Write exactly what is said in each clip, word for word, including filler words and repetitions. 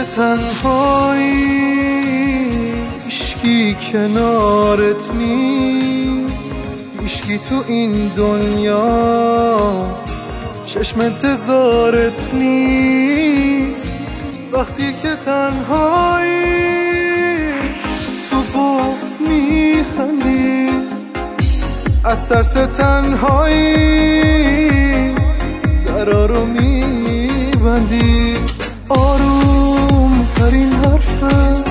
تنهایی، هیشکی کنارت نیست، هیشکی تو این دنیا چشم انتظارت نیست. وقتی که تنهایی تو بغض میخندی، از ترس تنهایی درا رو میبندی. آروم ترین حرفه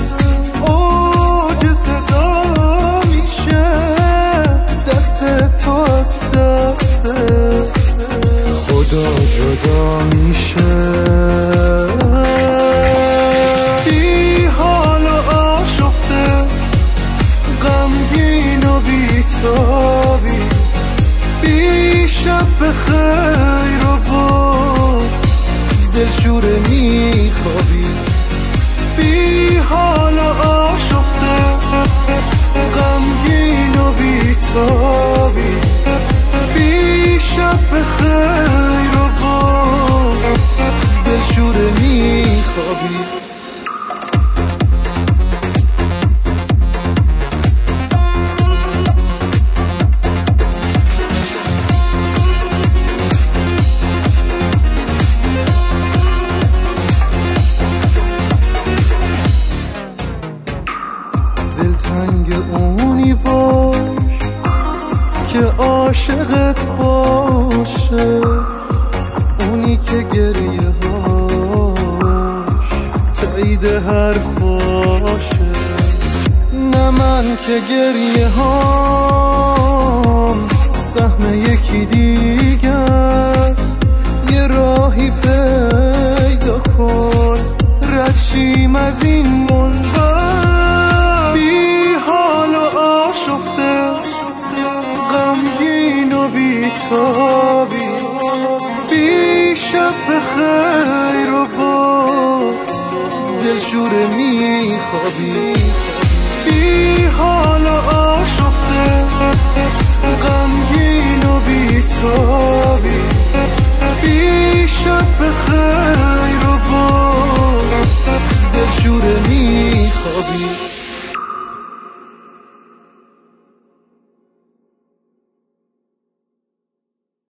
اوج صدا میشه، دست تو از دست خدا جدا میشه. بی حال و آشفته، غمگین و بی‌تابی، بی شب بخیر و با دلشوره میخوابی. بی حال و آشفته، غمگین و بی‌تابی، بی شب بخیر و با دلشوره میخوابی. دلتنگ اونی باش که عاشقت باشه، اونی که گریه هاش تایید حرفاشه. نه من که گریه هام سهم یکی دیگر، یه راهی پیدا کن رد شیم از این منبر. بی حال و آشفته، غمگین و بی‌تابی، بی شب بخیر و با دلشوره میخوابی. بی حال و آشفته، غمگین و بی‌تابی، بی شب بخیر و با دلشوره میخوابی.